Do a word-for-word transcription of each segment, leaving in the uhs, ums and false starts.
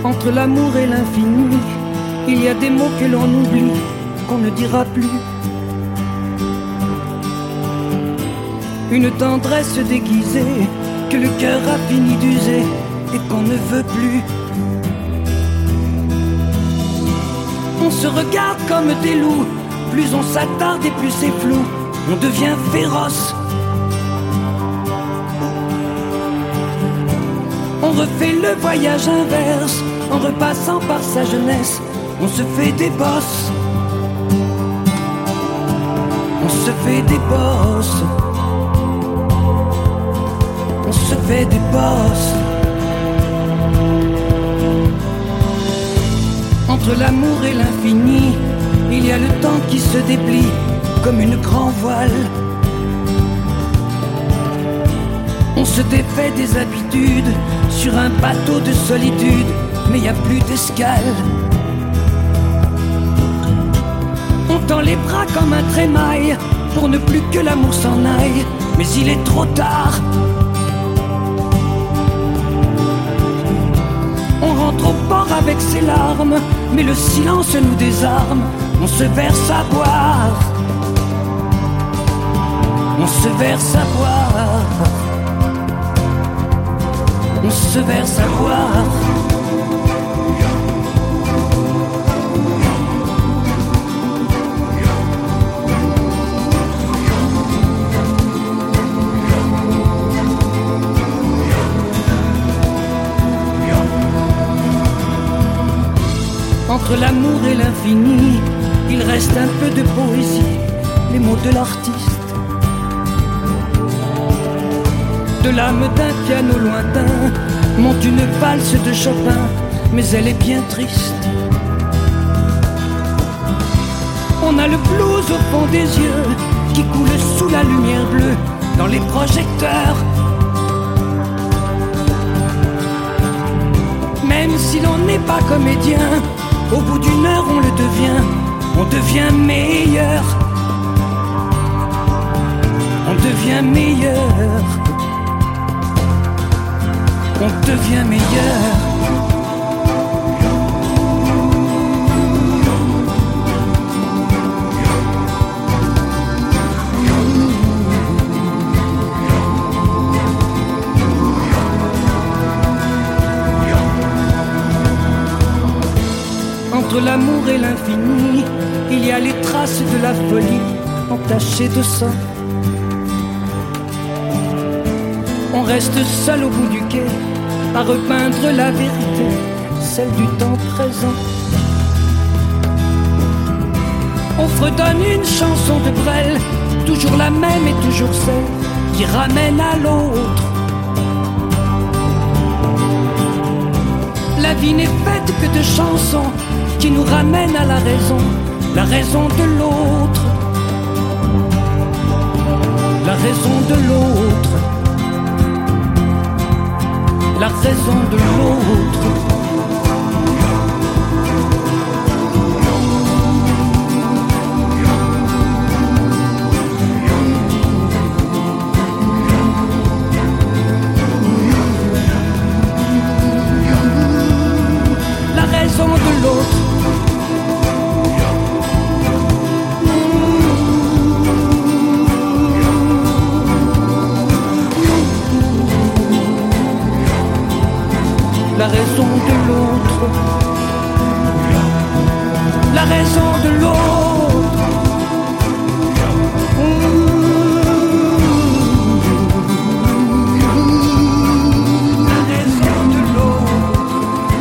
Entre l'amour et l'infini, il y a des mots que l'on oublie, qu'on ne dira plus. Une tendresse déguisée que le cœur a fini d'user et qu'on ne veut plus. On se regarde comme des loups, plus on s'attarde et plus c'est flou, on devient féroce. On refait le voyage inverse, en repassant par sa jeunesse, on se fait des bosses. On se fait des bosses. On se fait des bosses. Entre l'amour et l'infini, il y a le temps qui se déplie comme une grand voile. On se défait des habitudes sur un bateau de solitude, mais y a plus d'escale. On tend les bras comme un trémail pour ne plus que l'amour s'en aille, mais il est trop tard. On rentre au port avec ses larmes, mais le silence nous désarme. On se verse à boire. On se verse à boire. On se verse à boire. Entre l'amour et l'infini, il reste un peu de poésie, les mots de l'artiste. De l'âme d'un piano lointain monte une valse de Chopin, mais elle est bien triste. On a le blues au fond des yeux qui coule sous la lumière bleue dans les projecteurs. Même si l'on n'est pas comédien, au bout d'une heure on le devient, on devient meilleur. On devient meilleur. On devient meilleur. Entre l'amour et l'infini, il y a les traces de la folie entachées de sang. On reste seul au bout du quai à repeindre la vérité, celle du temps présent. On fredonne une chanson de Brel, toujours la même et toujours celle qui ramène à l'autre. La vie n'est faite que de chansons qui nous ramènent à la raison, la raison de l'autre. La raison de l'autre. La raison de l'autre. La raison de l'autre. La raison de l'autre. La raison de l'autre. La raison de l'autre.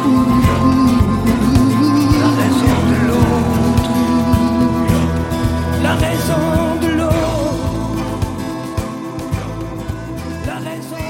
La raison de l'autre. La raison de l'autre. La raison.